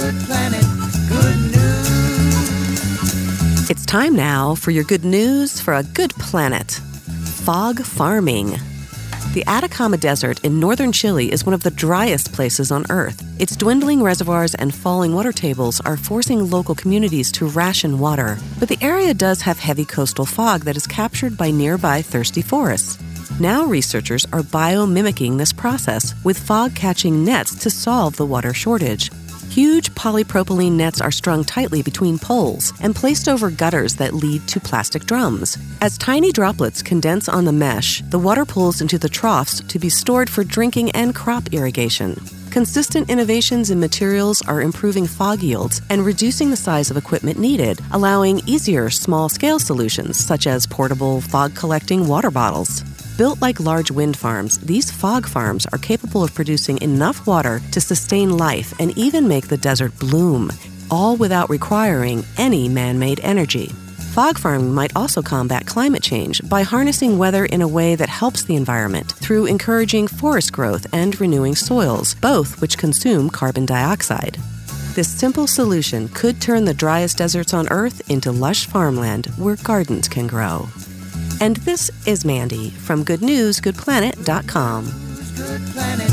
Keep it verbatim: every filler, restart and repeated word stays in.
Good Planet, good news. It's time now for your good news for a good planet. Fog farming. The Atacama Desert in northern Chile is one of the driest places on Earth. Its dwindling reservoirs and falling water tables are forcing local communities to ration water. But the area does have heavy coastal fog that is captured by nearby thirsty forests. Now researchers are biomimicking this process with fog-catching nets to solve the water shortage. Huge polypropylene nets are strung tightly between poles and placed over gutters that lead to plastic drums. As tiny droplets condense on the mesh, the water pools into the troughs to be stored for drinking and crop irrigation. Consistent innovations in materials are improving fog yields and reducing the size of equipment needed, allowing easier small-scale solutions such as portable fog-collecting water bottles. Built like large wind farms, these fog farms are capable of producing enough water to sustain life and even make the desert bloom, all without requiring any man-made energy. Fog farming might also combat climate change by harnessing weather in a way that helps the environment through encouraging forest growth and renewing soils, both which consume carbon dioxide. This simple solution could turn the driest deserts on Earth into lush farmland where gardens can grow. And this is Mandy from good news good planet dot com. Good Planet.